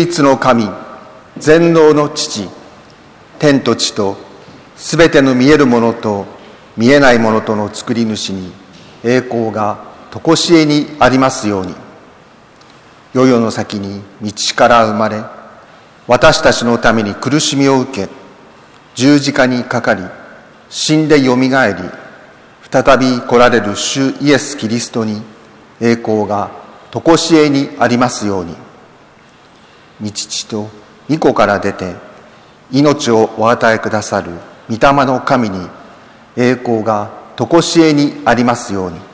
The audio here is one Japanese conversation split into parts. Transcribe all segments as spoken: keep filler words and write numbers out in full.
一の神、全能の父、天と地とすべての見えるものと見えないものとの作り主に栄光が常しえにありますように。世々の先に道から生まれ、私たちのために苦しみを受け、十字架にかかり、死んでよみがえり、再び来られる主イエス・キリストに栄光が常しえにありますように。御父と御子から出て命をお与えくださる御霊の神に栄光が常しえにありますように。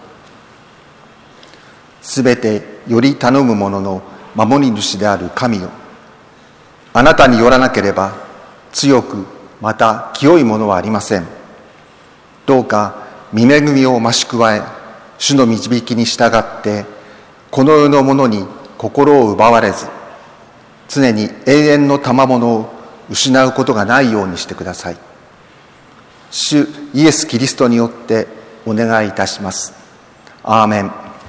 すべてより頼む者の守り主である神よ、あなたによらなければ強くまた清いものはありません。どうか御恵みを増し加え、主の導きに従ってこの世のものに心を奪われず、常に永遠の賜物を失うことがないようにしてください。主イエス・キリストによってお願いいたします。アーメン。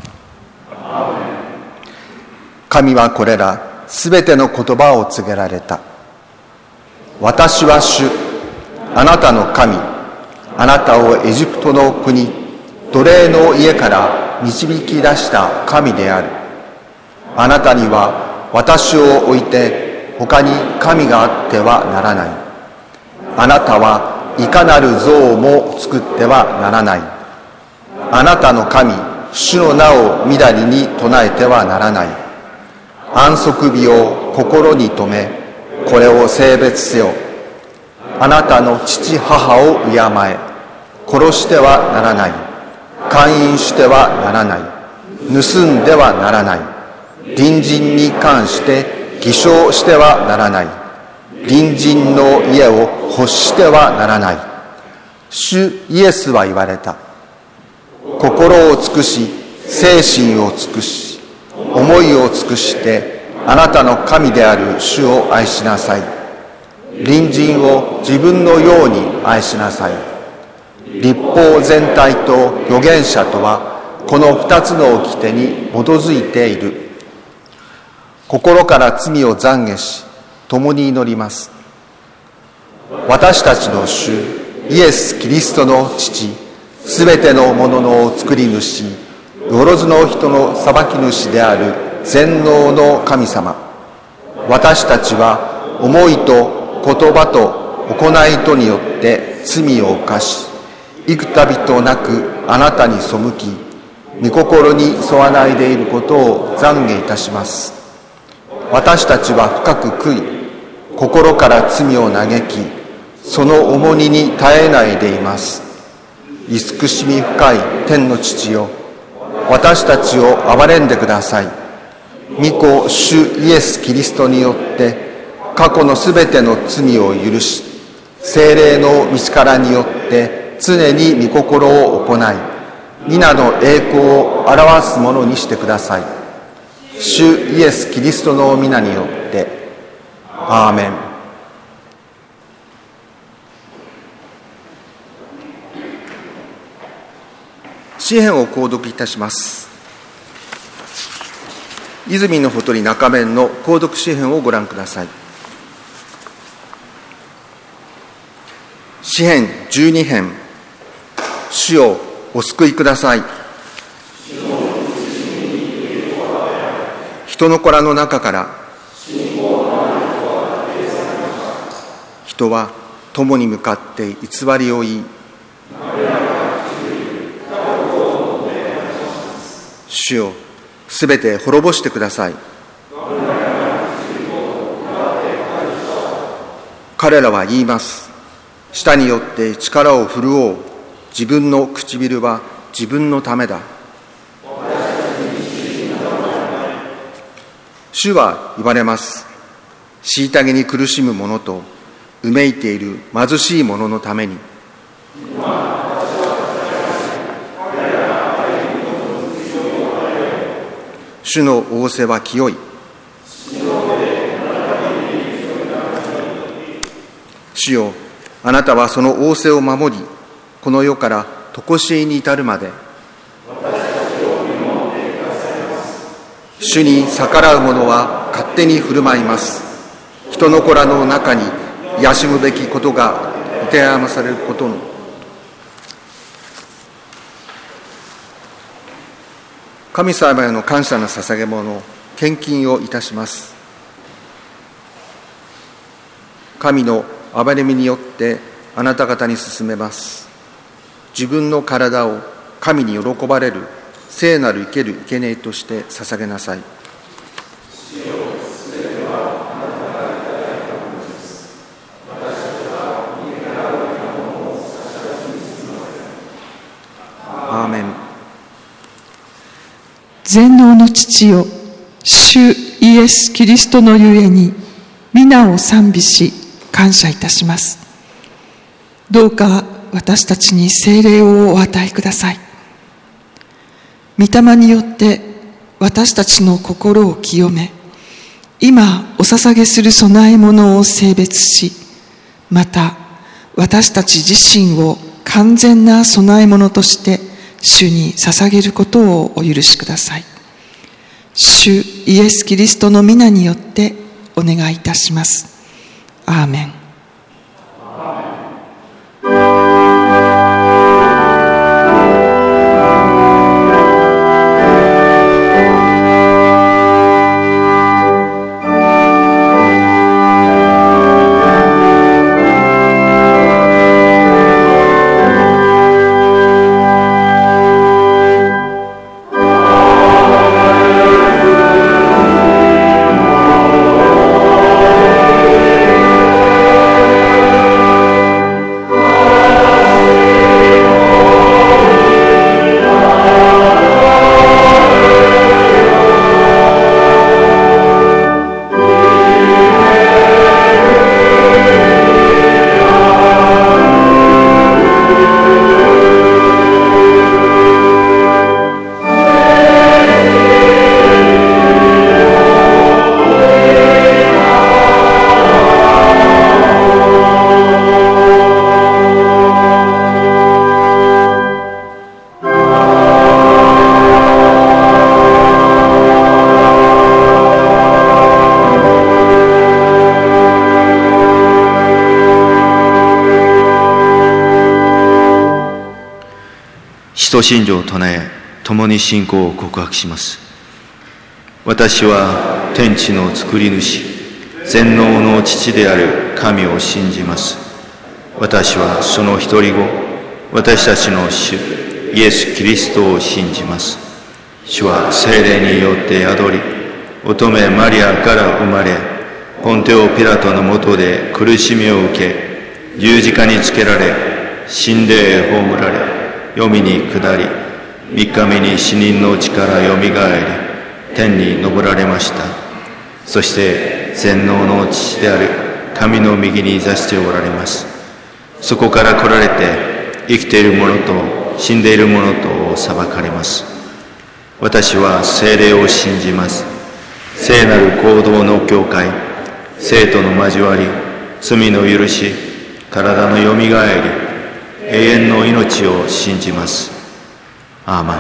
神はこれらすべての言葉を告げられた。私は主、あなたの神、あなたをエジプトの国、奴隷の家から導き出した神である。あなたには私を置いて他に神があってはならない。あなたはいかなる像も作ってはならない。あなたの神、主の名をみだりに唱えてはならない。安息日を心に留め、これを聖別せよ。あなたの父母を敬え。殺してはならない。姦淫してはならない。盗んではならない。隣人に関して偽証してはならない。隣人の家を欲してはならない。主イエスは言われた。心を尽くし、精神を尽くし、思いを尽くしてあなたの神である主を愛しなさい。隣人を自分のように愛しなさい。律法全体と預言者とはこの二つの掟に基づいている。心から罪を懺悔し、共に祈ります。私たちの主イエス・キリストの父、すべてのものの作り主、よろずの人の裁き主である全能の神様。私たちは思いと言葉と行いとによって罪を犯し、幾度となくあなたに背き、御心に沿わないでいることを懺悔いたします。私たちは深く悔い、心から罪を嘆き、その重荷に耐えないでいます。慈しみ深い天の父よ、私たちを憐れんでください。御子主イエス・キリストによって過去のすべての罪を許し、聖霊の道からによって常に御心を行い、皆の栄光を表すものにしてください。主イエス・キリストの皆によってアーメン。詩編を購読いたします。泉のほとり中面の購読詩編をご覧ください。詩編じゅうに編。主よお救いください。人の子らの中から人は友に向かって偽りを言い、主よすべて滅ぼしてください。彼らは言います。舌によって力を振るおう。自分の唇は自分のためだ。主は言われます。虐げに苦しむ者とうめいている貧しい者のために。主の仰せは清い。主よ、あなたはその仰せを守り、この世から常しえに至るまで。主に逆らう者は勝手に振る舞います。人の子らの中に休むべきことがもてあまされることの神様への感謝の捧げ物、献金をいたします。神の憐れみによってあなた方に進めます。自分の体を神に喜ばれる聖なる生ける生贄として捧げなさい。アーメン。 全能の父よ、主イエス・キリストのゆえに皆を賛美し感謝いたします。どうか私たちに聖霊をお与えください。御霊によって私たちの心を清め、今お捧げする供え物を聖別し、また私たち自身を完全な供え物として主に捧げることをお許しください。主イエス・キリストの皆によってお願いいたします。アーメン。 使徒信条を唱え、共に信仰を告白します。私は天地の作り主、全能の父である神を信じます。私はその一人子、私たちの主イエス・キリストを信じます。主は聖霊によって宿り、乙女マリアから生まれ、ポンテオ・ピラトの下で苦しみを受け、十字架につけられ、死んで葬られ、黄泉に下り、三日目に死人のうちからよみがえり、天に昇られました。そして全能の父である神の右に座しておられます。そこから来られて、生きている者と死んでいる者とを裁かれます。私は聖霊を信じます。聖なる行動の教会、生徒の交わり、罪の許し、体のよみがえり、永遠の命を信じます。アーメン。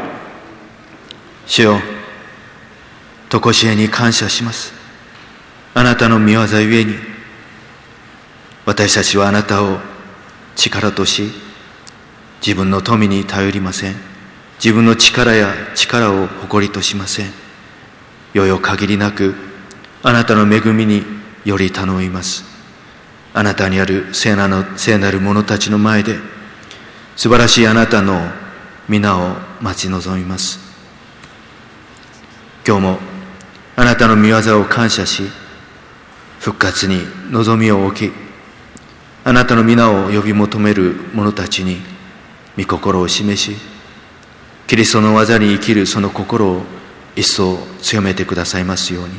主よ、とこしえに感謝します。あなたの御業ゆえに、私たちはあなたを力とし、自分の富に頼りません。自分の力や力を誇りとしません。よよ限りなく、あなたの恵みにより頼みます。あなたにある聖なる、聖なる者たちの前で、素晴らしいあなたの皆を待ち望みます。今日もあなたの御業を感謝し、復活に望みを置き、あなたの皆を呼び求める者たちに御心を示し、キリストの技に生きるその心を一層強めてくださいますように。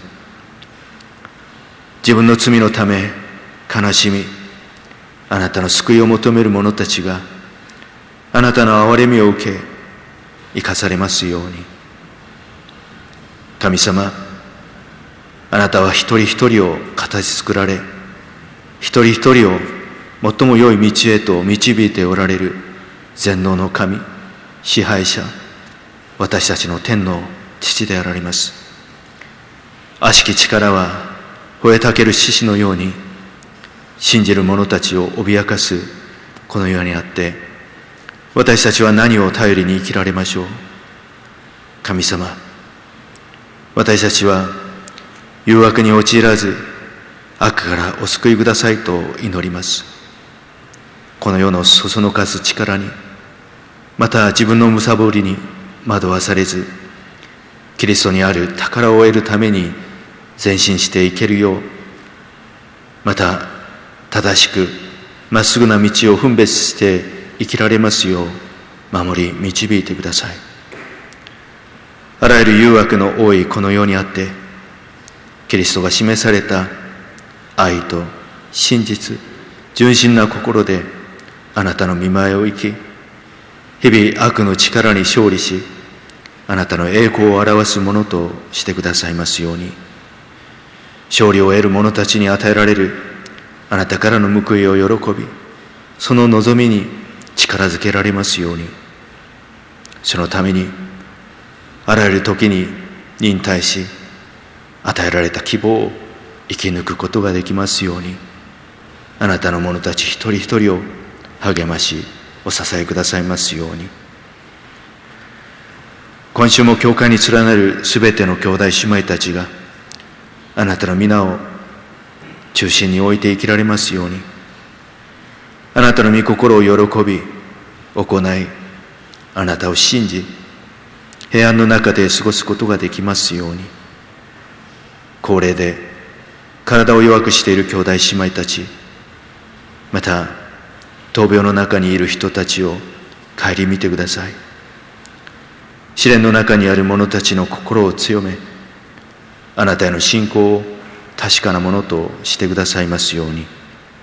自分の罪のため悲しみ、あなたの救いを求める者たちがあなたの憐れみを受け生かされますように。神様、あなたは一人一人を形作られ、一人一人を最も良い道へと導いておられる全能の神、支配者、私たちの天の父であられます。 悪しき力は吠えたける獅子のように信じる者たちを脅かすこの世にあって、私たちは何を頼りに生きられましょう。神様、私たちは誘惑に陥らず悪からお救いくださいと祈ります。この世のそそのかす力に、また自分の貪りに惑わされず、キリストにある宝を得るために前進していけるよう、また正しくまっすぐな道を分別して生きられますよう守り導いてください。あらゆる誘惑の多いこの世にあって、キリストが示された愛と真実、純真な心であなたの御前を生き、日々悪の力に勝利し、あなたの栄光を表すものとしてくださいますように。勝利を得る者たちに与えられるあなたからの報いを喜び、その望みに力づけられますように。そのためにあらゆる時に忍耐し、与えられた希望を生き抜くことができますように、あなたの者たち一人一人を励ましお支えくださいますように。今週も教会に連なるすべての兄弟姉妹たちがあなたの皆を中心に置いて生きられますように、あなたの御心を喜び行い、あなたを信じ平安の中で過ごすことができますように。高齢で体を弱くしている兄弟姉妹たち、また闘病の中にいる人たちを顧みてください。試練の中にある者たちの心を強め、あなたへの信仰を確かなものとしてくださいますように。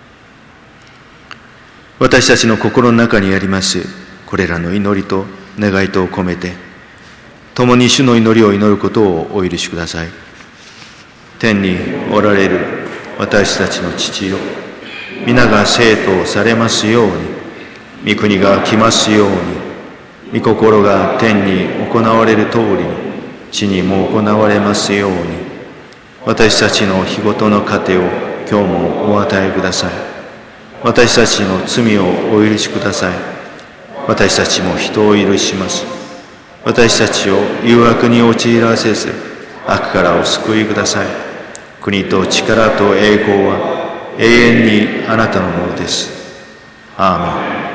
私たちの心の中にありますこれらの祈りと願いとを込めて、共に主の祈りを祈ることをお許しください。天におられる私たちの父よ、皆が聖とされますように、御国が来ますように、御心が天に行われる通りに地にも行われますように。私たちの日ごとの糧を今日もお与えください。私たちの罪をお許しください。私たちも人を許します。私たちを誘惑に陥らせず、悪からお救いください。国と力と栄光は永遠にあなたのものです。アーメン。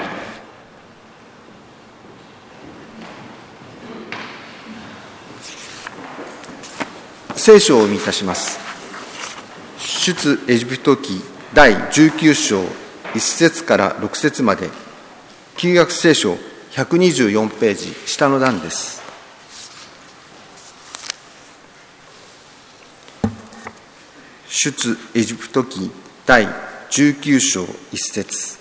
聖書を読みいたします。出エジプト記だいじゅうきゅう章いち節からろく節まで、旧約聖書ひゃくにじゅうよんページ下の段です。出エジプト記だいじゅうきゅう章いち節。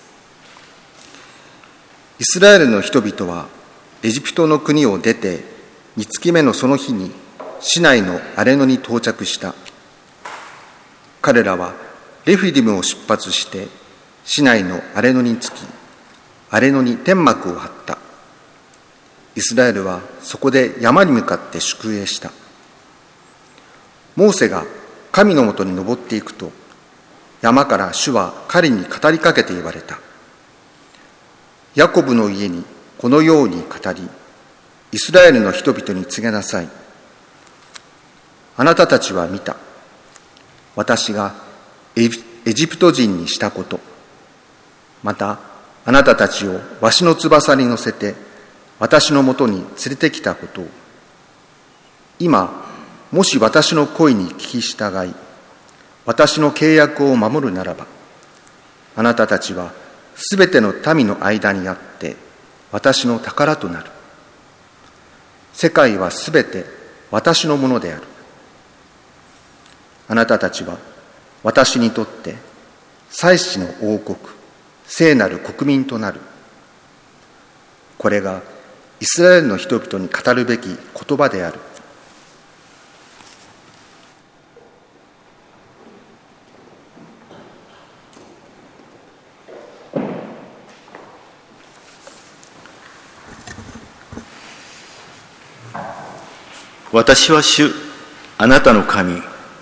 イスラエルの人々はエジプトの国を出てに月目のその日に市内のアレノに到着した。彼らはレフィディムを出発して市内のアレノに着き、アレノに天幕を張った。イスラエルはそこで山に向かって宿営した。モーセが神のもとに登っていくと、山から主は彼に語りかけて言われた。ヤコブの家にこのように語り、イスラエルの人々に告げなさい。あなたたちは見た。私がエジプト人にしたこと。また、あなたたちをわしの翼に乗せて、私のもとに連れてきたことを。今、もし私の声に聞き従い、私の契約を守るならば、あなたたちはすべての民の間にあって、私の宝となる。世界はすべて私のものである。あなたたちは私にとって祭司の王国、聖なる国民となる。これがイスラエルの人々に語るべき言葉である。 私は主、あなたの神、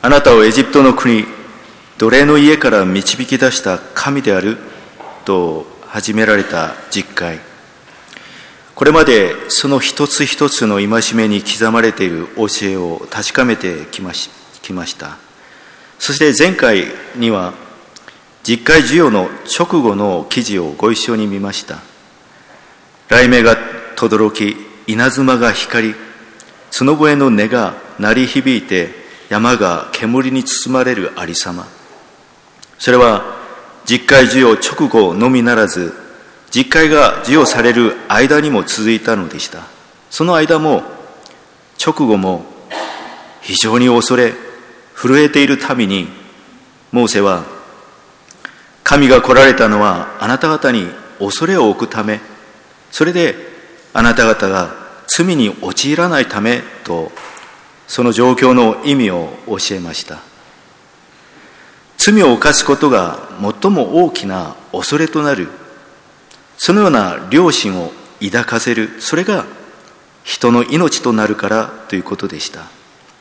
あなたをエジプトの国、奴隷の家から導き出した神であると始められた実会。これまでその一つ一つの戒めに刻まれている教えを確かめてきまし、きました。そして前回には実会授与の直後の記事をご一緒に見ました。雷鳴が轟き、稲妻が光り、角笛の音が鳴り響いて、山が煙に包まれるありさま。それは実会授与直後のみならず、実会が授与される間にも続いたのでした。その間も直後も非常に恐れ震えている民に、モーセは、神が来られたのはあなた方に恐れを置くため、それであなた方が罪に陥らないためと、その状況の意味を教えました。罪を犯すことが最も大きな恐れとなる、そのような良心を抱かせる、それが人の命となるからということでした。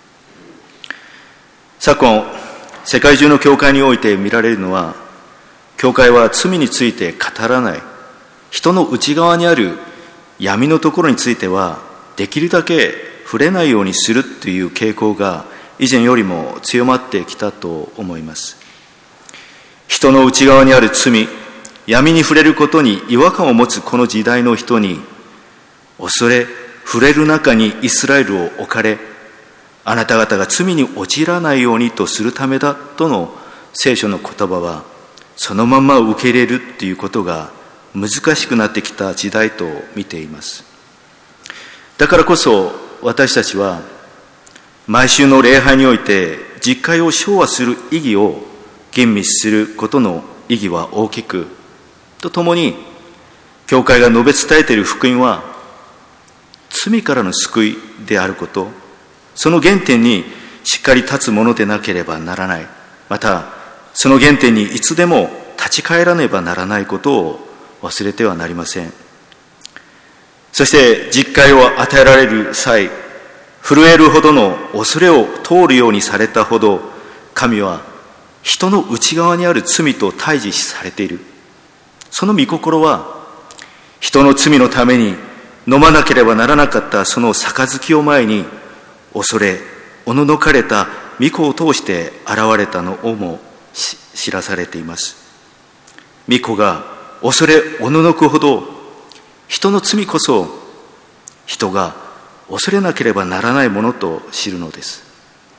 昨今、世界中の教会において見られるのは、教会は罪について語らない、人の内側にある闇のところについてはできるだけ触れないようにするという傾向が以前よりも強まってきたと思います。人の内側にある罪、闇に触れることに違和感を持つこの時代の人に、恐れ触れる中にイスラエルを置かれ、あなた方が罪に陥らないようにとするためだとの聖書の言葉は、そのまま受け入れるということが難しくなってきた時代と見ています。だからこそ私たちは毎週の礼拝において実会を唱和する意義を吟味することの意義は大きく、とともに教会が述べ伝えている福音は罪からの救いであること、その原点にしっかり立つものでなければならない、またその原点にいつでも立ち返らねばならないことを忘れてはなりません。そして実会を与えられる際、震えるほどの恐れを通るようにされたほど、神は人の内側にある罪と対峙されている。その御心は、人の罪のために飲まなければならなかったその杯を前に、恐れおののかれた御子を通して現れたのをも知らされています。御子が恐れおののくほど、人の罪こそ人が恐れなければならないものと知るのです。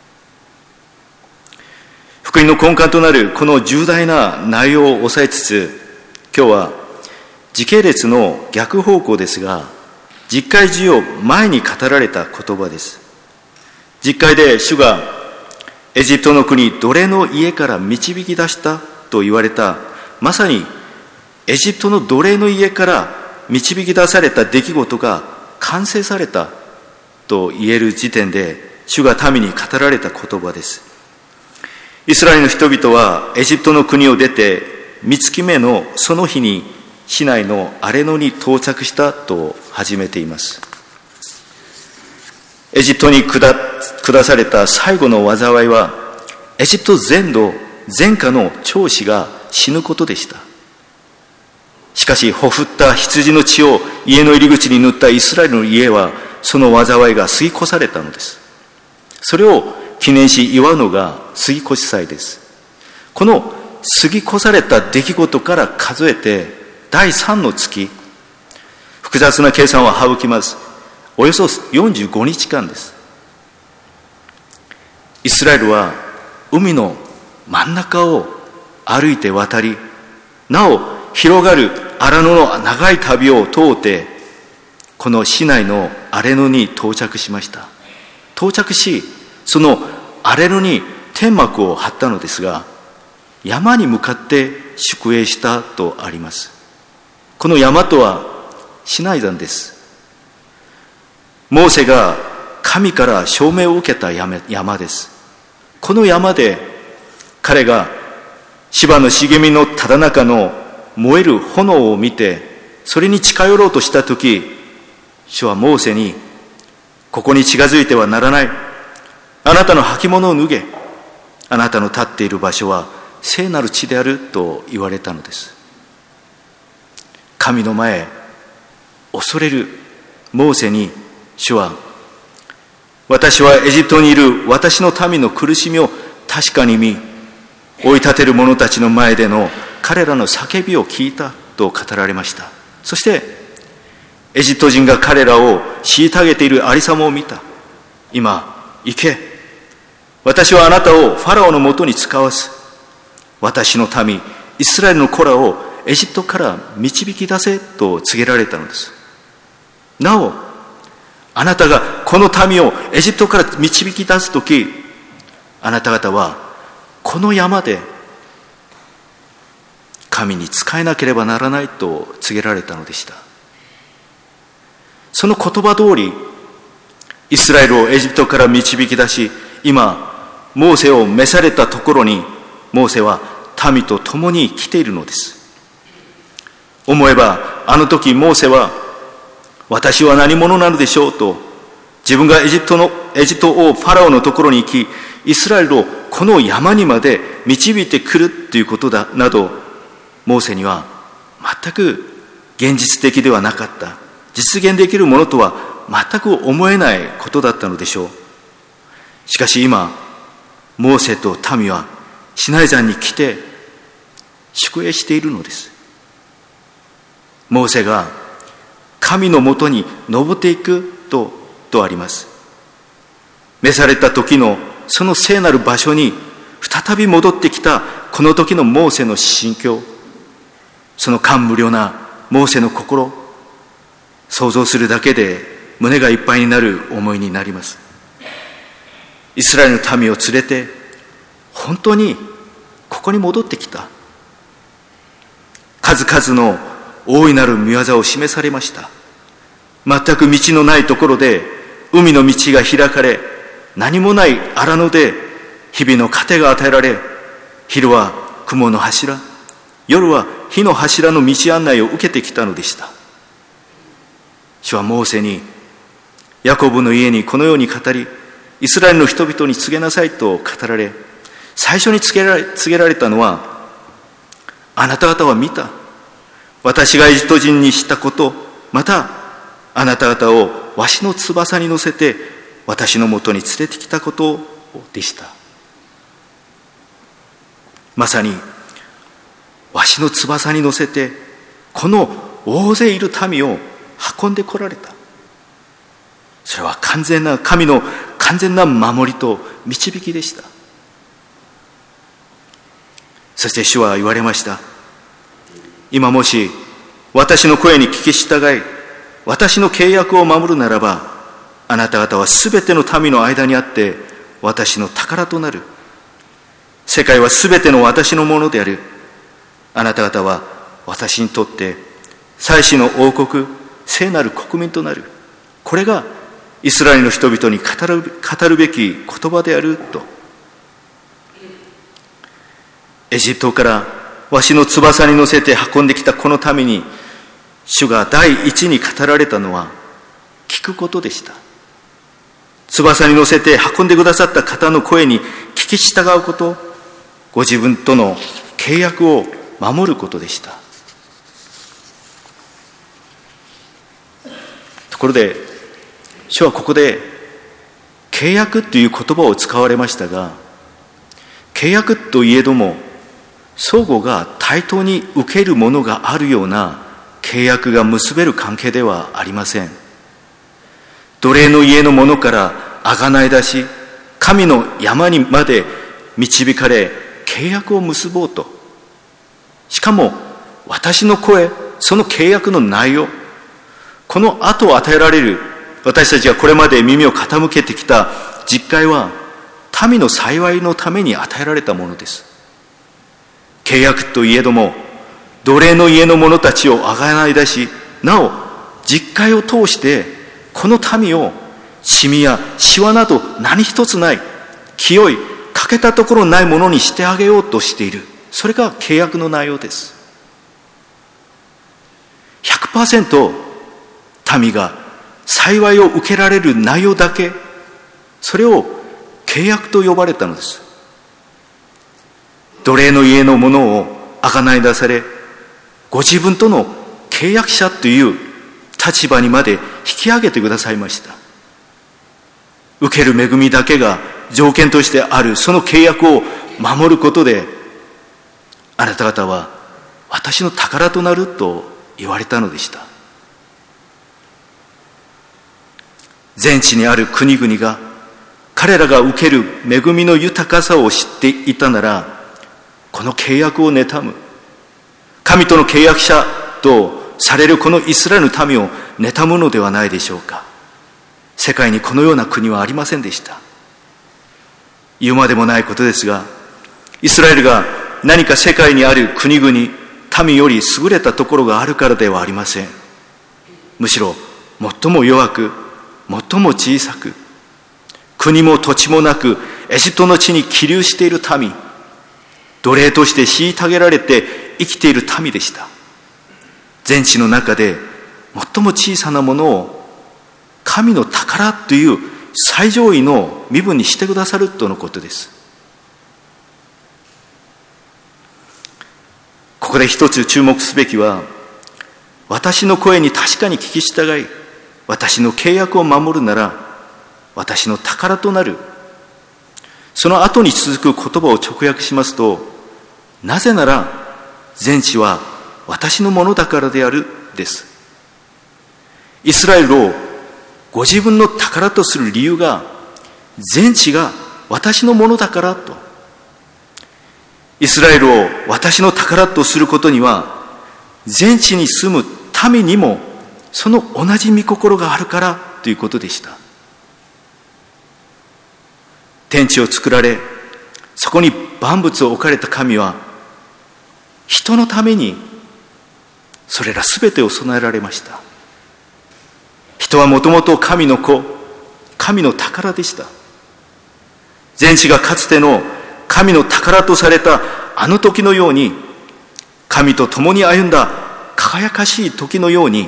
福音の根幹となるこの重大な内容を抑えつつ、今日は時系列の逆方向ですが、実会授与前に語られた言葉です。実会で主がエジプトの国奴隷の家から導き出したと言われた、まさにエジプトの奴隷の家から導き出された出来事が完成されたと言える時点で、主が民に語られた言葉です。イスラエルの人々はエジプトの国を出て三月目のその日に市内のアレノに到着したと始めています。エジプトに下、下された最後の災いは、エジプト全土全下の長子が死ぬことでした。しかし、ほふった羊の血を家の入り口に塗ったイスラエルの家は、その災いが過ぎ越されたのです。それを記念し祝うのが過ぎ越し祭です。この過ぎ越された出来事から数えてだいさんの月、複雑な計算は省きます。およそよんじゅうごにちかんです。イスラエルは海の真ん中を歩いて渡り、なお広がる荒野の長い旅を通って、この市内のアレノに到着しました。到着し、そのアレノに天幕を張ったのですが、山に向かって宿営したとあります。この山とはシナイ山です。モーセが神から証明を受けた山です。この山で彼が芝の茂みのただ中の燃える炎を見て、それに近寄ろうとしたとき、主はモーセに、ここに近づいてはならない。あなたの履物を脱げ。 あなたの立っている場所は聖なる地であると言われたのです。神の前、恐れるモーセに主は、私はエジプトにいる私の民の苦しみを確かに見、追い立てる者たちの前での彼らの叫びを聞いたと語られました。そしてエジプト人が彼らを虐げているありさまを見た。今行け、私はあなたをファラオのもとに使わす。私の民イスラエルの子らをエジプトから導き出せと告げられたのです。なお、あなたがこの民をエジプトから導き出すとき、あなた方はこの山で神に仕えなければならないと告げられたのでした。その言葉通り、イスラエルをエジプトから導き出し、今モーセを召されたところに、モーセは民と共に来ているのです。思えばあの時モーセは、私は何者なのでしょうと、自分がエジプトのエジプト王ファラオのところに行き、イスラエルをこの山にまで導いてくるということだなど、モーセには全く現実的ではなかった、実現できるものとは全く思えないことだったのでしょう。しかし今、モーセと民はシナイ山に来て宿営しているのです。モーセが神のもとに登っていくととあります。召された時のその聖なる場所に再び戻ってきたこの時のモーセの心境、その感無量なモーセの心、想像するだけで胸がいっぱいになる思いになります。イスラエルの民を連れて本当にここに戻ってきた。数々の大いなる御業を示されました。全く道のないところで海の道が開かれ、何もない荒野で日々の糧が与えられ、昼は雲の柱、夜は火の柱の道案内を受けてきたのでした。主はモーセに、ヤコブの家にこのように語り、イスラエルの人々に告げなさいと語られ、最初に告げられ、告げられたのは、あなた方は見た。私がエジプト人にしたこと、またあなた方をわしの翼に乗せて私のもとに連れてきたことでした。まさにわしの翼に乗せてこの大勢いる民を運んでこられた。それは完全な神の完全な守りと導きでした。そして主は言われました。今もし私の声に聞き従い、私の契約を守るならば、あなた方はすべての民の間にあって私の宝となる。世界はすべての私のものである。あなた方は私にとって祭司の王国、聖なる国民となる。これがイスラエルの人々に語る、語るべき言葉であると。エジプトからわしの翼に乗せて運んできたこの民に、主が第一に語られたのは聞くことでした。翼に乗せて運んでくださった方の声に聞き従うこと、ご自分との契約を守ることでした。ところで主はここで契約という言葉を使われましたが、契約といえども相互が対等に受けるものがあるような契約が結べる関係ではありません。奴隷の家の者から贖い出し、神の山にまで導かれ契約を結ぼうと、しかも私の声、その契約の内容、この後を与えられる私たちがこれまで耳を傾けてきた実会は民の幸いのために与えられたものです。契約といえども奴隷の家の者たちを贖い出し、なお実会を通してこの民をシミやシワなど何一つない清い欠けたところないものにしてあげようとしている。それが契約の内容です。 ひゃくパーセント 民が幸いを受けられる内容だけ、それを契約と呼ばれたのです。 奴隷の家のものを贖い出され、ご自分との契約者という立場にまで引き上げてくださいました。受ける恵みだけが条件としてあるその契約を守ることで、あなた方は私の宝となると言われたのでした。全地にある国々が彼らが受ける恵みの豊かさを知っていたなら、この契約を妬む、神との契約者とされるこのイスラエルの民を妬むのではないでしょうか。世界にこのような国はありませんでした。言うまでもないことですが、イスラエルが何か世界にある国々、民より優れたところがあるからではありません。むしろ最も弱く、最も小さく、国も土地もなくエジプトの地に起立している民、奴隷として虐げられて生きている民でした。全地の中で最も小さなものを神の宝という最上位の身分にしてくださるとのことです。ここで一つ注目すべきは、私の声に確かに聞き従い、私の契約を守るなら私の宝となる。その後に続く言葉を直訳しますと、なぜなら全地は私のものだからであるです。イスラエルをご自分の宝とする理由が、全地が私のものだからと。イスラエルを私の宝とすることには、全地に住む民にもその同じ御心があるからということでした。天地を作られ、そこに万物を置かれた神は、人のためにそれらすべてを備えられました。人はもともと神の子、神の宝でした。全地がかつての神の宝とされたあの時のように、神と共に歩んだ輝かしい時のように、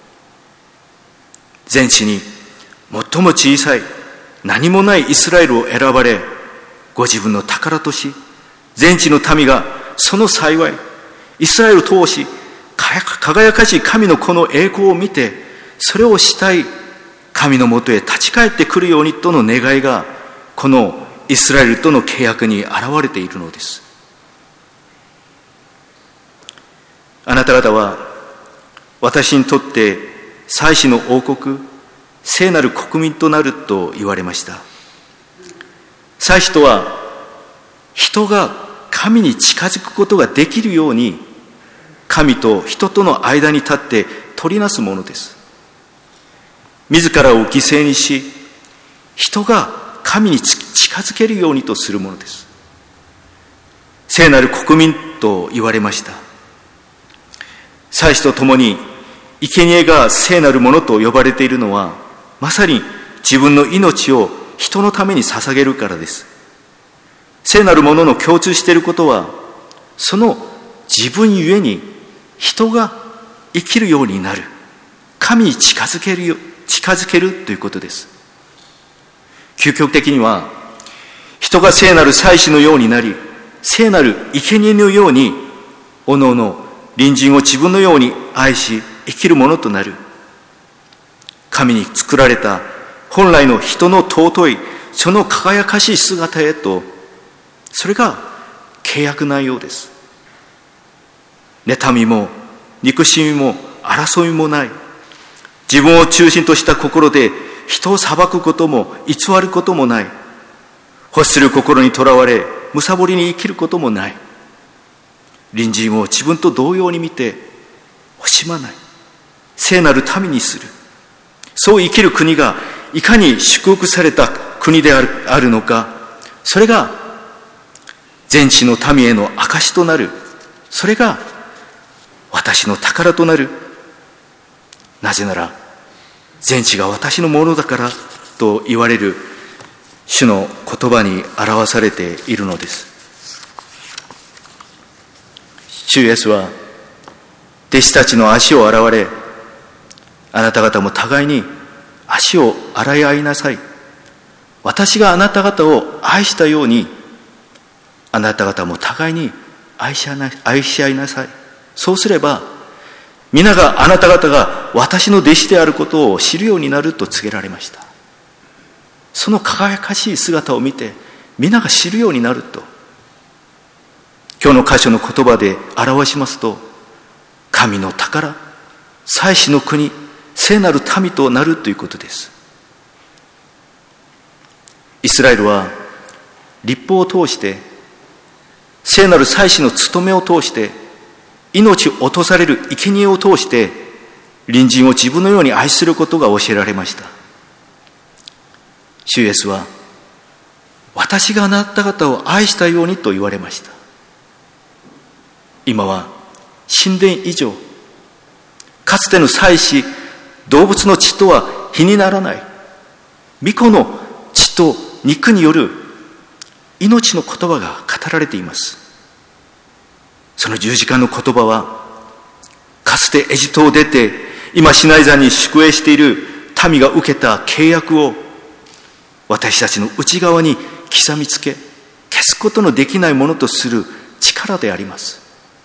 全地に最も小さい何もないイスラエルを選ばれ、ご自分の宝とし、全地の民がその幸い、イスラエルを通し輝かしい神の子の栄光を見て、それをしたい神のもとへ立ち返ってくるようにとの願いが、このイスラエルとの契約に現れているのです。あなた方は私にとって祭司の王国、聖なる国民となると言われました。祭司とは、人が神に近づくことができるように、神と人との間に立って取りなすものです。自らを犠牲にし、人が神に近づけるようにとするものです。聖なる国民と言われました。祭司と共に生贄が聖なるものと呼ばれているのは、まさに自分の命を人のために捧げるからです。聖なるものの共通していることは、その自分ゆえに人が生きるようになる、神に近づける近づけるということです。究極的には、人が聖なる祭司のようになり、聖なる生贄のようにおのおの隣人を自分のように愛し生きるものとなる。神に作られた本来の人の尊いその輝かしい姿へと、それが契約内容です。妬みも憎しみも争いもない、自分を中心とした心で人を裁くことも偽ることもない、欲する心にとらわれ貪りに生きることもない、隣人を自分と同様に見て惜しまない聖なる民にする、そう生きる国がいかに祝福された国である、あるのか、それが全地の民への証となる、それが私の宝となる。なぜなら全地が私のものだからと言われる主の言葉に表されているのです。主イエスは弟子たちの足を洗われ、あなた方も互いに足を洗い合いなさい、私があなた方を愛したようにあなた方も互いに愛し合いな、愛し合いなさい。そうすれば皆があなた方が私の弟子であることを知るようになると告げられました。その輝かしい姿を見て皆が知るようになると、今日の箇所の言葉で表しますと、神の宝、祭司の国、聖なる民となるということです。イスラエルは律法を通して、聖なる祭司の務めを通して、命を落とされる生贄を通して、隣人を自分のように愛することが教えられました。主イエスは、私があなた方を愛したようにと言われました。今は神殿以上、かつての祭司、動物の血とは比にならない、御子の血と肉による命の言葉が語られています。その十字架の言葉は、かつてエジプトを出て今シナイ山に宿営している民が受けた契約を私たちの内側に刻みつけ、消すことのできないものとする力であります。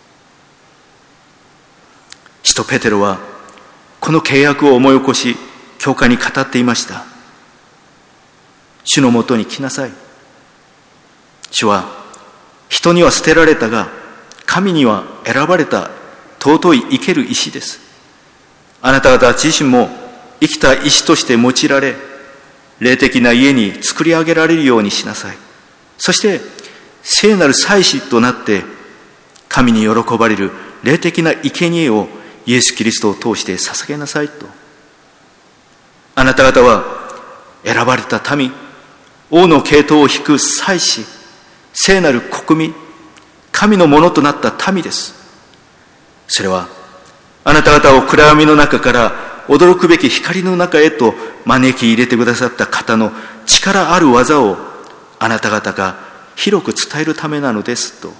使徒ペテロはこの契約を思い起こし、教会に語っていました。主のもとに来なさい。主は人には捨てられたが神には選ばれた尊い生ける石です。あなた方自身も生きた石として用いられ、霊的な家に作り上げられるようにしなさい。そして聖なる祭司となって神に喜ばれる霊的な生贄をイエス・キリストを通して捧げなさいと。あなた方は選ばれた民、王の系統を引く祭司、聖なる国民、神のものとなった民です。それはあなた方を暗闇の中から驚くべき光の中へと招き入れてくださった方の力ある技をあなた方が広く伝えるためなのですと。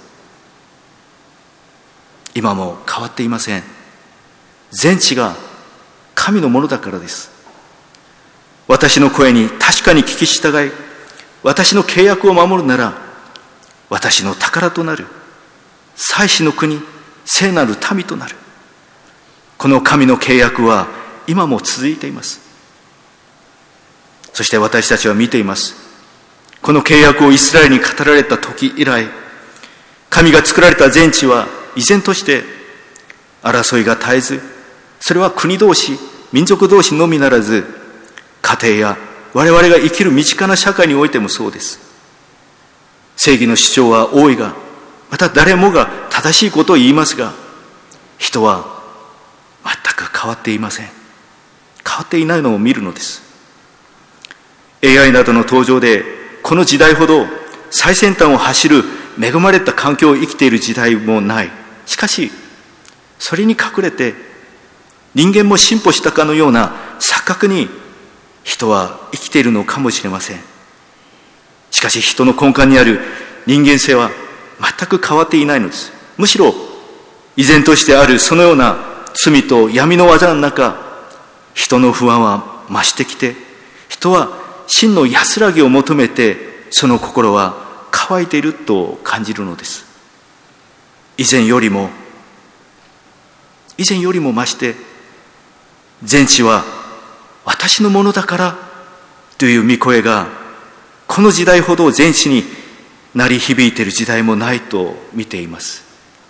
今も変わっていません。全地が神のものだからです。私の声に確かに聞き従い、私の契約を守るなら、私の宝となる祭司の国、聖なる民となる。この神の契約は今も続いています。そして私たちは見ています。この契約をイスラエルに語られた時以来、神が作られた全地は依然として争いが絶えず、それは国同士、民族同士のみならず、家庭や我々が生きる身近な社会においてもそうです。正義の主張は多いが、また誰もが正しいことを言いますが、人は全く変わっていません。変わっていないのを見るのです。 エーアイ などの登場で、この時代ほど最先端を走る恵まれた環境を生きている時代もない。しかしそれに隠れて、人間も進歩したかのような錯覚に人は生きているのかもしれません。しかし人の根幹にある人間性は全く変わっていないのです。むしろ依然としてあるそのような罪と闇の技の中、人の不安は増してきて、人は真の安らぎを求めて、その心は乾いていると感じるのです。以前よりも以前よりも増して、全地は私のものだからという御声がこの時代ほど全地に鳴り響いている時代もないと見ています。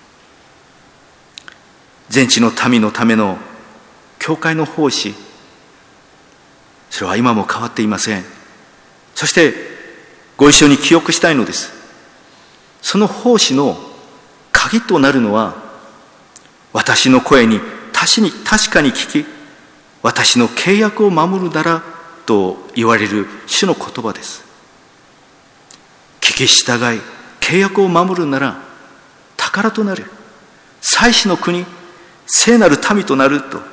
全地の民のための教会の奉仕、それは今も変わっていません。そしてご一緒に記憶したいのです。その奉仕の鍵となるのは、私の声に確かに聞き、私の契約を守るならと言われる主の言葉です。聞き従い、契約を守るなら宝となる祭司の国、聖なる民となると。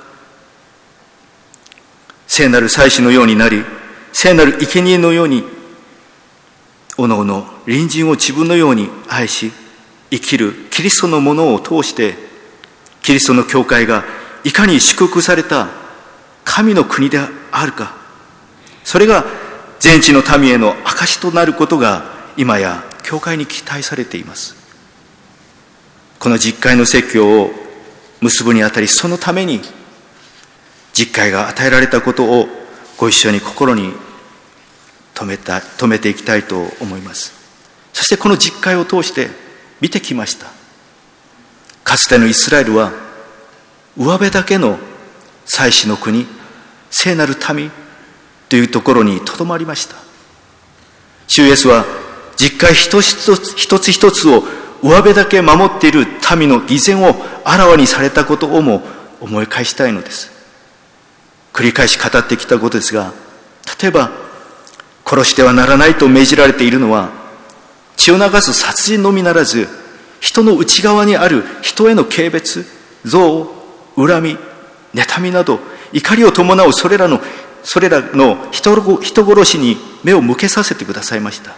聖なる祭司のようになり、聖なる生贄のように、おのおの隣人を自分のように愛し生きるキリストのものを通して、キリストの教会がいかに祝福された神の国であるか、それが全地の民への証となることが今や教会に期待されています。この実会の説教を結ぶにあたり、そのために実会が与えられたことをご一緒に心に留めた、留めていきたいと思います。そしてこの実会を通して見てきました。かつてのイスラエルは上辺だけの祭司の国、聖なる民というところにとどまりました。主イエスは実会一つ一つ一つ一つを上辺だけ守っている民の偽善をあらわにされたことをも思い返したいのです。繰り返し語ってきたことですが、例えば殺してはならないと命じられているのは、血を流す殺人のみならず、人の内側にある人への軽蔑、憎悪、恨み、妬みなど怒りを伴うそれらのそれらの人殺しに目を向けさせてくださいました。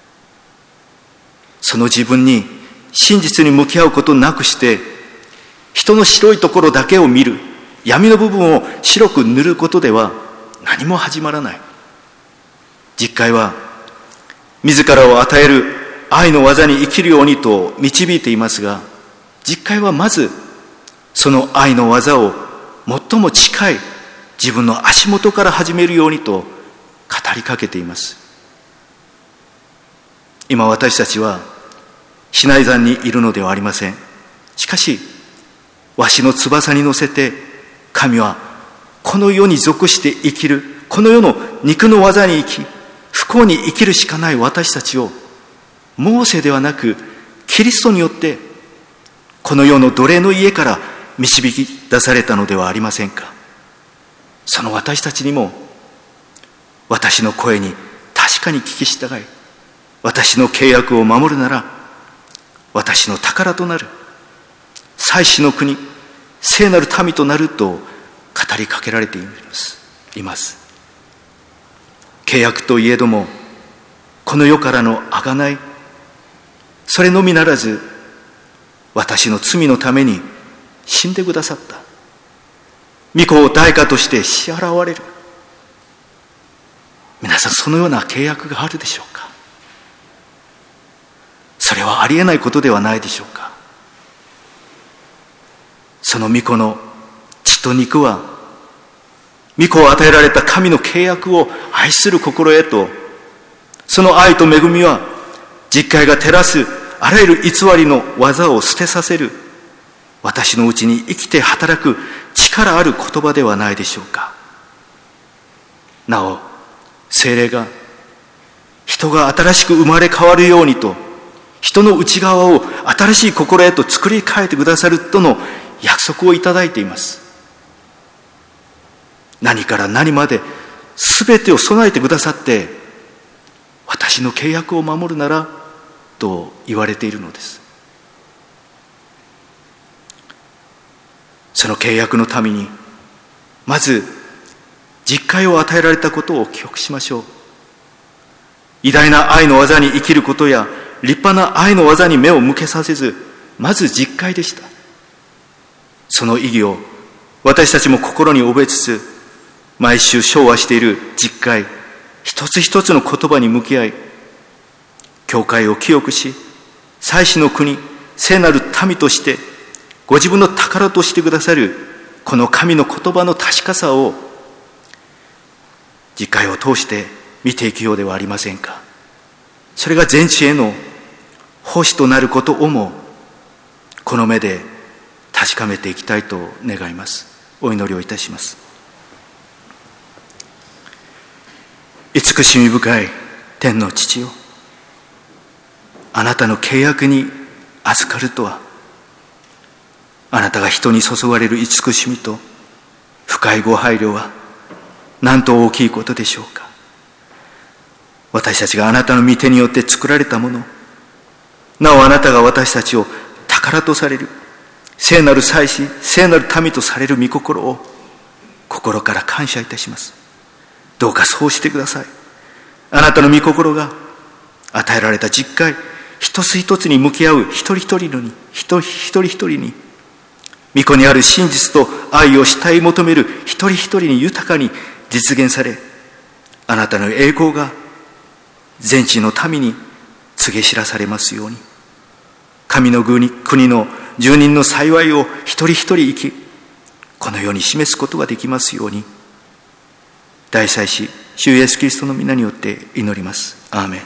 その自分に真実に向き合うことなくして、人の白いところだけを見る、闇の部分を白く塗ることでは何も始まらない。実会は自らを与える愛の技に生きるようにと導いていますが、実会はまずその愛の技を最も近い自分の足元から始めるようにと語りかけています。今私たちはシナイ山にいるのではありません。しかしわしの翼に乗せて神はこの世に属して生きる、この世の肉の技に生き、不幸に生きるしかない私たちを、モーセではなくキリストによってこの世の奴隷の家から導き出されたのではありませんか。その私たちにも私の声に確かに聞き従い、私の契約を守るなら私の宝となる祭司の国、聖なる民となると語りかけられています。契約といえども、この世からの贖い、それのみならず私の罪のために死んでくださった。御子を代価として支払われる。皆さん、そのような契約があるでしょうか。それはありえないことではないでしょうか。その御子の血と肉は、御子を与えられた神の契約を愛する心へと、その愛と恵みは実会が照らすあらゆる偽りの技を捨てさせる、私のうちに生きて働く力ある言葉ではないでしょうか。なお聖霊が人が新しく生まれ変わるようにと、人の内側を新しい心へと作り変えてくださるとの約束をいただいています。何から何まで全てを備えてくださって、私の契約を守るならと言われているのです。その契約のために、まず実会を与えられたことを記憶しましょう。偉大な愛の技に生きることや立派な愛の技に目を向けさせず、まず実会でした。その意義を私たちも心に覚えつつ、毎週唱和している実会一つ一つの言葉に向き合い、教会を清くし、祭司の国、聖なる民としてご自分の宝としてくださるこの神の言葉の確かさを実会を通して見ていくようではありませんか。それが全地への奉仕となることをもこの目で確かめていきたいと願います。お祈りをいたします。慈しみ深い天の父よ、あなたの契約に預かるとは、あなたが人に注がれる慈しみと深いご配慮はなんと大きいことでしょうか。私たちがあなたの御手によって作られたもの、なおあなたが私たちを宝とされる聖なる祭司、聖なる民とされる御心を心から感謝いたします。どうかそうしてください。あなたの御心が与えられた実会一つ一つに向き合う一人一人のに一人一人一人に、御子にある真実と愛を慕い求める一人一人に豊かに実現され、あなたの栄光が全地の民に告げ知らされますように、神の国の住人の幸いを一人一人生き、この世に示すことができますように、大祭司主イエスキリストの皆によって祈ります。アーメン。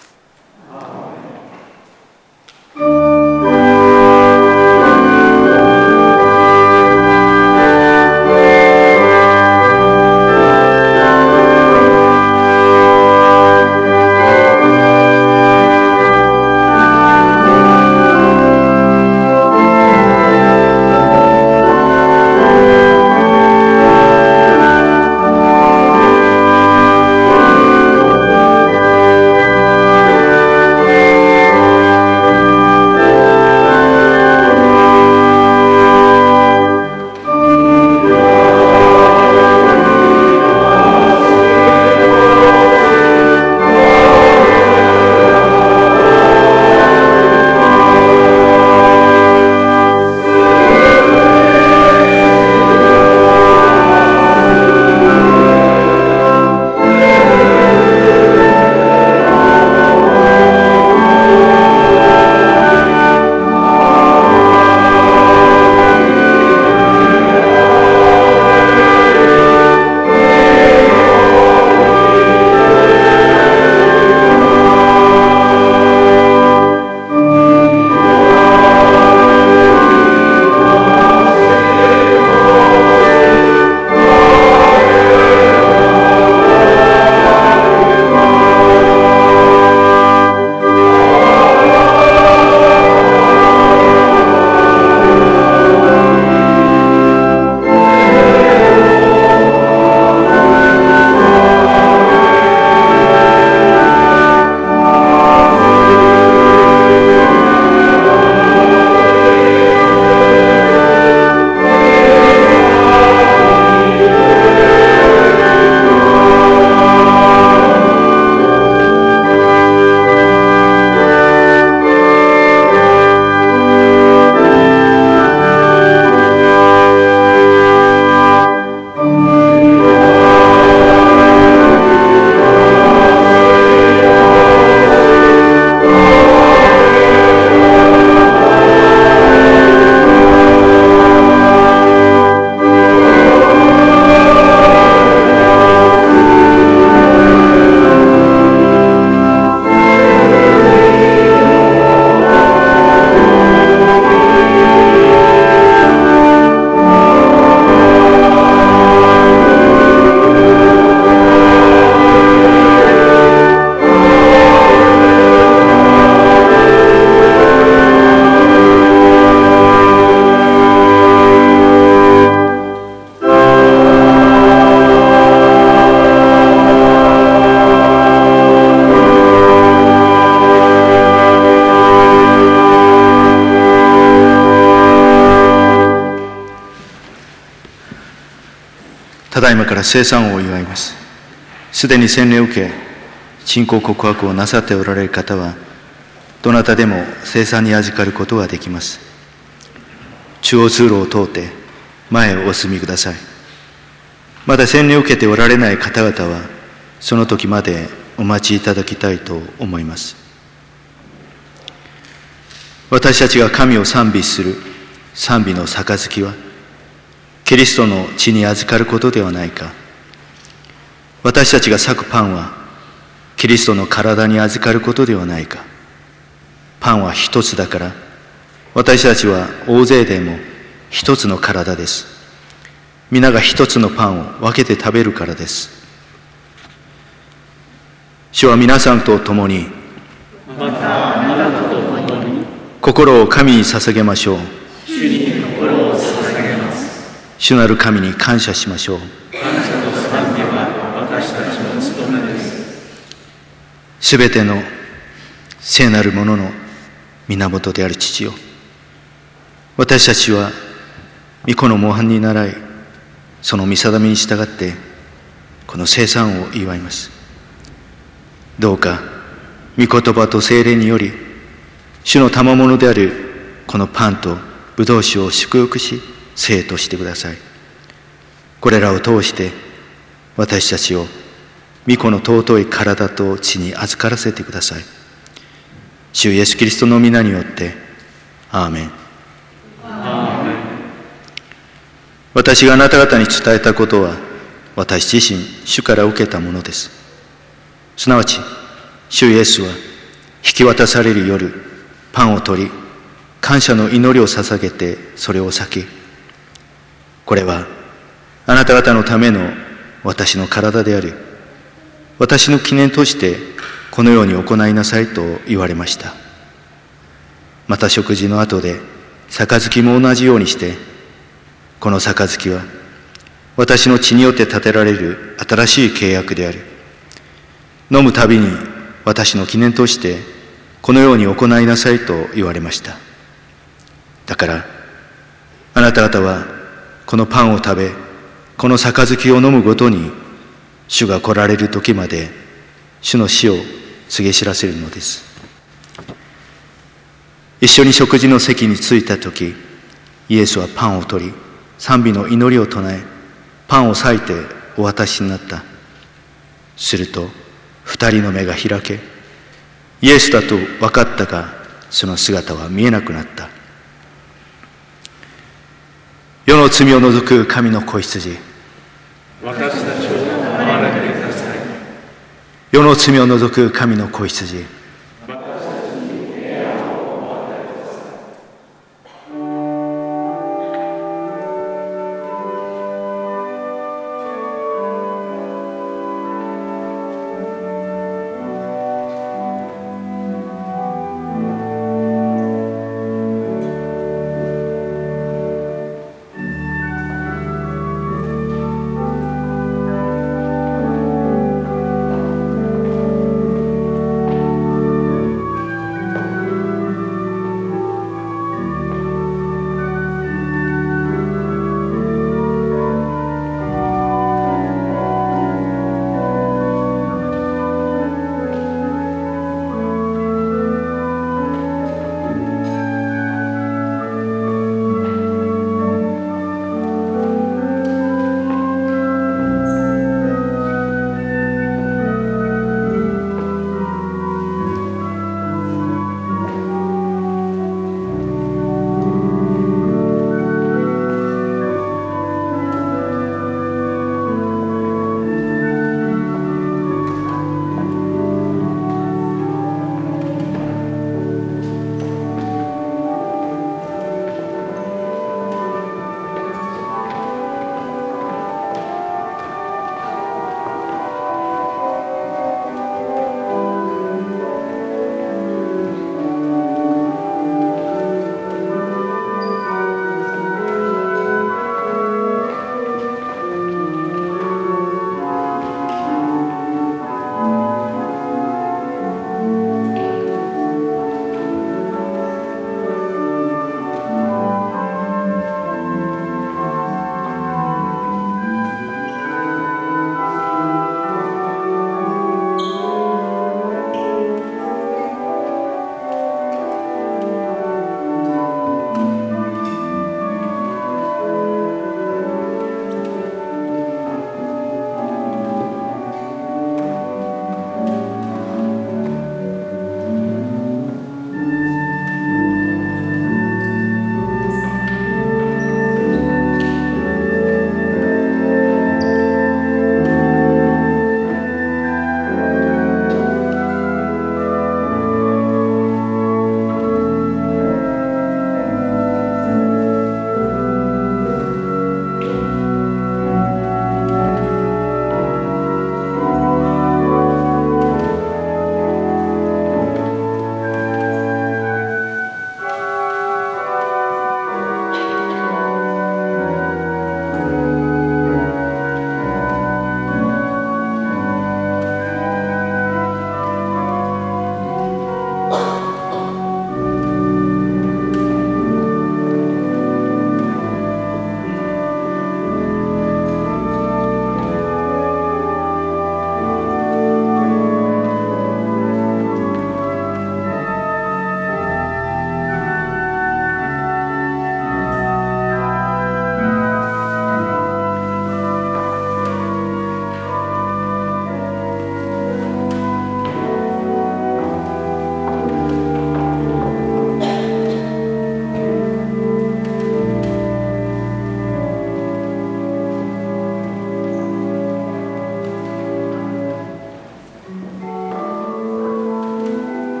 ただいまから聖餐を祝います。すでに洗礼を受け、信仰告白をなさっておられる方は、どなたでも聖餐に預かることができます。中央通路を通って前へお進みください。まだ洗礼を受けておられない方々は、その時までお待ちいただきたいと思います。私たちが神を賛美する賛美の杯は、キリストの血に預かることではないか。私たちが裂くパンは、キリストの体に預かることではないか。パンは一つだから、私たちは大勢でも一つの体です。皆が一つのパンを分けて食べるからです。主は皆さんと共に、またあなたと共に、心を神に捧げましょう。主に心を捧げます。主なる神に感謝しましょう。感謝と賛美は私たちの務めです。すべての聖なるものの源である父よ、私たちは御子の模範に倣い、その御定めに従ってこの聖餐を祝います。どうか御言葉と聖霊により、主の賜物であるこのパンとブドウ酒を祝福し聖としてください。これらを通して私たちを御子の尊い体と血に預からせてください。 主イエスキリストの皆によってアーメン。私があなた方に伝えたことは私自身主から受けたものです。すなわち主イエスは引き渡される夜パンを取り感謝の祈りを捧げてそれを裂き、これはあなた方のための私の体である、私の記念としてこのように行いなさいと言われました。また食事の後で杯も同じようにして、この杯は私の血によって立てられる新しい契約である。飲むたびに私の記念としてこのように行いなさいと言われました。だからあなた方はこのパンを食べ、この杯を飲むごとに主が来られる時まで主の死を告げ知らせるのです。一緒に食事の席に着いた時、イエスはパンを取り賛美の祈りを唱え、パンを裂いてお渡しになった。すると二人の目が開け、イエスだと分かったがその姿は見えなくなった。世の罪を除く神の子羊、 私たちを憐れんでください。 世の罪を除く神の子羊、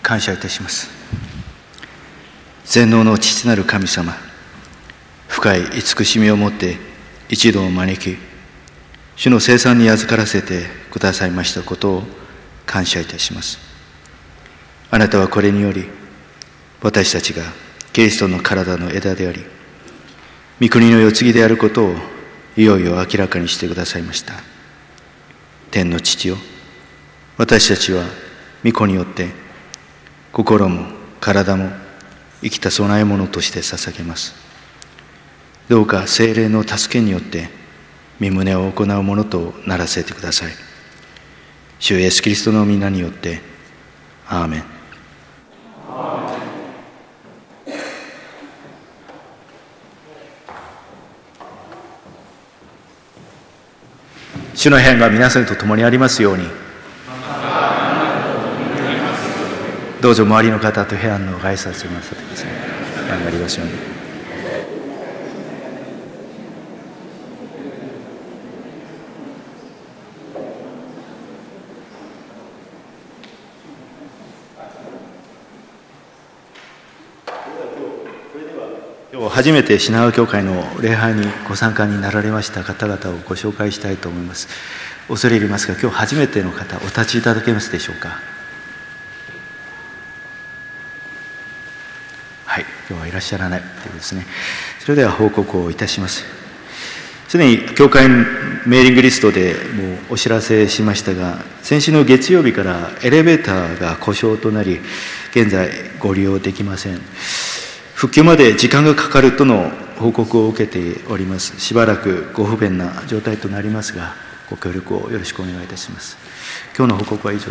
感謝いたします。全能の父なる神様、深い慈しみをもって一同を招き、主の聖餐に預からせてくださいましたことを感謝いたします。あなたはこれにより、私たちがキリストの体の枝であり、御国の世継ぎであることをいよいよ明らかにしてくださいました。天の父よ、私たちは御子によって心も体も生きた供え物として捧げます。どうか聖霊の助けによって御旨を行うものとならせてください。主イエスキリストの皆によってアーメン。主の平安が皆さんと共にありますように。どうぞ周りの方と平安のご挨拶をなさってください。平安がありますように。今日初めて品川教会の礼拝にご参加になられました方々をご紹介したいと思います。恐れ入りますが、今日初めての方お立ちいただけますでしょうか。はい、今日はいらっしゃらないということですね。それでは報告をいたします。すでに教会メーリングリストでもうお知らせしましたが、先週の月曜日からエレベーターが故障となり、現在ご利用できません。復旧まで時間がかかるとの報告を受けております。しばらくご不便な状態となりますが、ご協力をよろしくお願いいたします。今日の報告は以上です。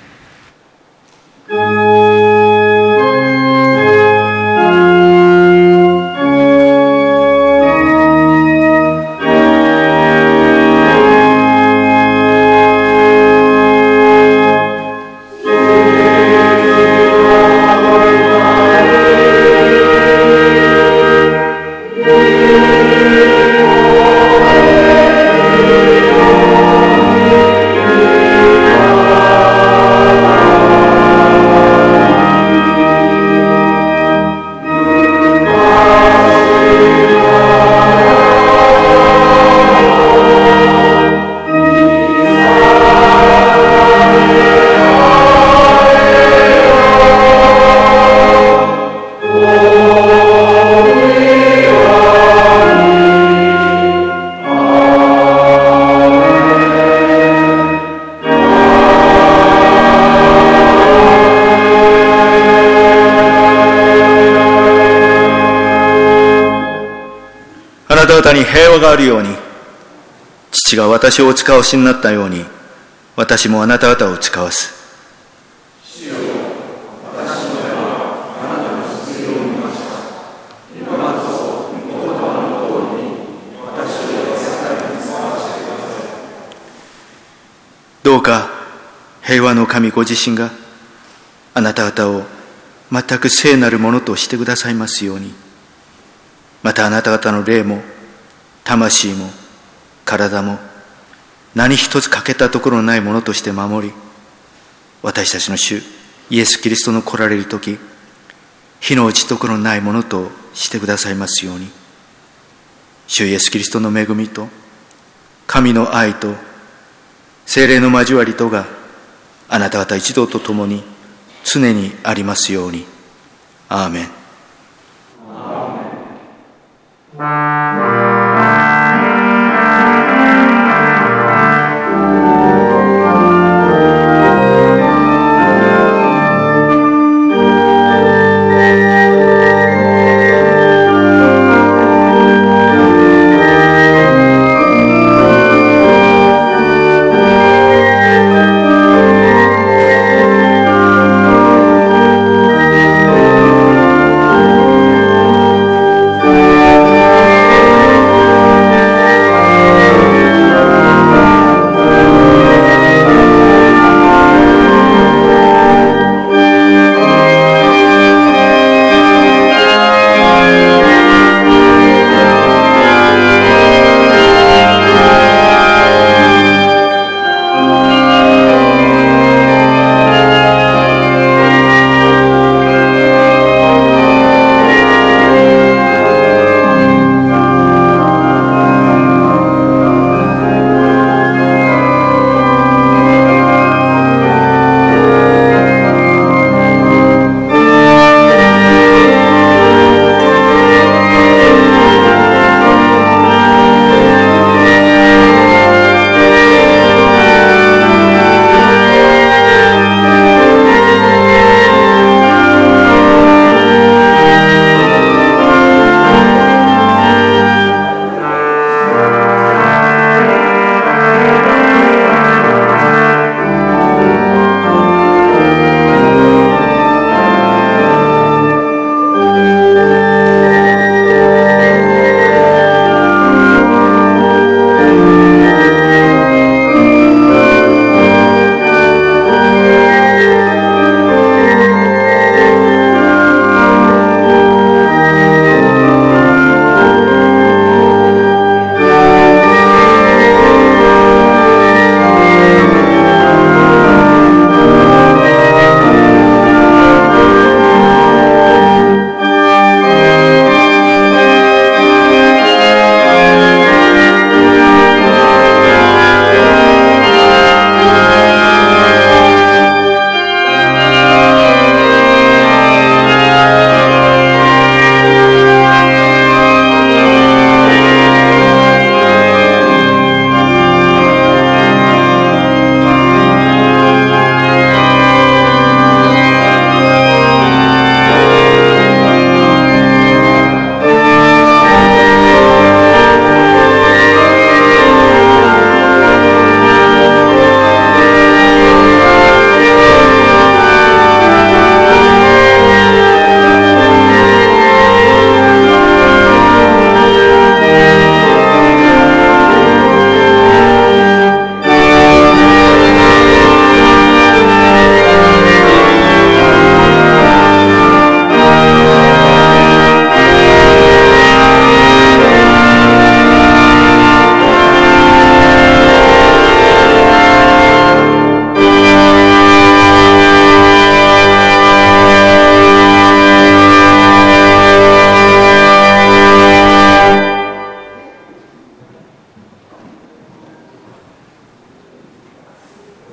あなた方に平和があるように、父が私をお使わしになったように、私もあなた方を使わす。主よ、私の目はあなたの救いを見ました。今までこそ御言葉の通りに私を優しさに使わせてください。どうか平和の神ご自身があなた方を全く聖なるものとしてくださいますように。またあなた方の霊も魂も体も何一つ欠けたところのないものとして守り、私たちの主イエス・キリストの来られる時、火の打ちどころのないものとしてくださいますように。主イエス・キリストの恵みと神の愛と聖霊の交わりとがあなた方一同と共に常にありますように。アーメン。